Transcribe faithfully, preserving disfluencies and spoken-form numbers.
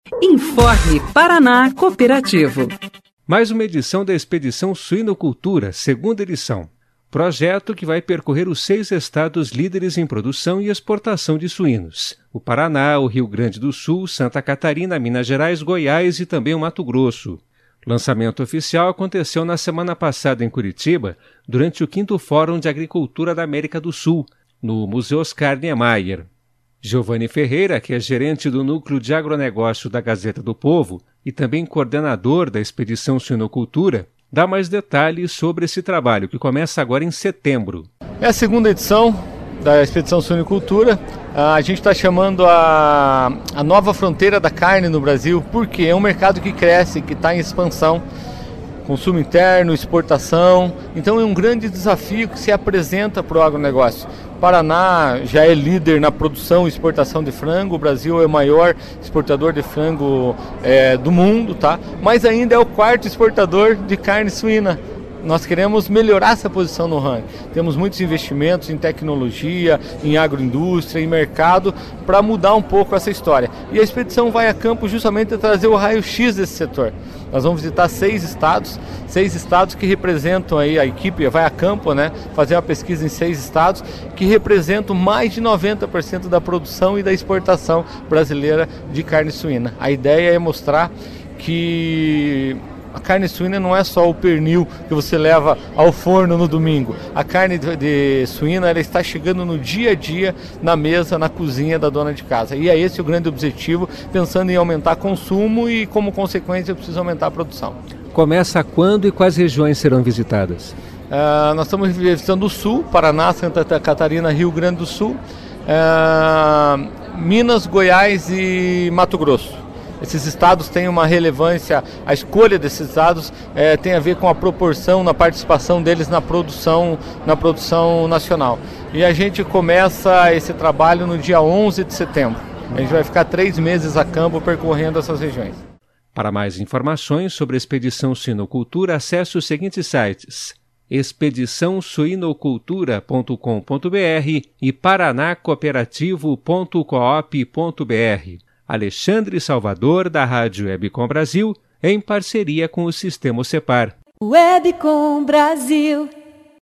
Informe Paraná Cooperativo. Mais uma edição da Expedição Suinocultura, segunda edição. Projeto que vai percorrer os seis estados líderes em produção e exportação de suínos. O Paraná, o Rio Grande do Sul, Santa Catarina, Minas Gerais, Goiás e também o Mato Grosso. O lançamento oficial aconteceu na semana passada em Curitiba, durante o quinto Fórum de Agricultura da América do Sul, no Museu Oscar Niemeyer. Giovanni Ferreira, que é gerente do Núcleo de Agronegócio da Gazeta do Povo e também coordenador da Expedição Suinocultura, dá mais detalhes sobre esse trabalho, que começa agora em setembro. É a segunda edição da Expedição Suinocultura. A gente está chamando a, a nova fronteira da carne no Brasil, porque é um mercado que cresce, que está em expansão. Consumo interno, exportação, então é um grande desafio que se apresenta para o agronegócio. O Paraná já é líder na produção e exportação de frango, o Brasil é o maior exportador de frango é, do mundo, tá? Mas ainda é o quarto exportador de carne suína. Nós queremos melhorar essa posição no ranking. Temos muitos investimentos em tecnologia, em agroindústria, em mercado, para mudar um pouco essa história. E a expedição vai a campo justamente para trazer o raio-x desse setor. Nós vamos visitar seis estados, seis estados que representam aí, a equipe vai a campo, né, fazer uma pesquisa em seis estados, que representam mais de noventa por cento da produção e da exportação brasileira de carne suína. A ideia é mostrar que a carne suína não é só o pernil que você leva ao forno no domingo. A carne de, de suína ela está chegando no dia a dia, na mesa, na cozinha da dona de casa. E é esse o grande objetivo, pensando em aumentar consumo e, como consequência, precisa aumentar a produção. Começa quando e quais regiões serão visitadas? Uh, nós estamos visitando o Sul, Paraná, Santa Catarina, Rio Grande do Sul, uh, Minas, Goiás e Mato Grosso. Esses estados têm uma relevância, a escolha desses estados é, tem a ver com a proporção na participação deles na produção, na produção nacional. E a gente começa esse trabalho no dia onze de setembro. A gente vai ficar três meses a campo percorrendo essas regiões. Para mais informações sobre a Expedição Suinocultura, acesse os seguintes sites: expedição suinocultura ponto com ponto br e paranacooperativo ponto coop ponto br. Alexandre Salvador, da Rádio Webcom Brasil, em parceria com o Sistema Cepar. Webcom Brasil.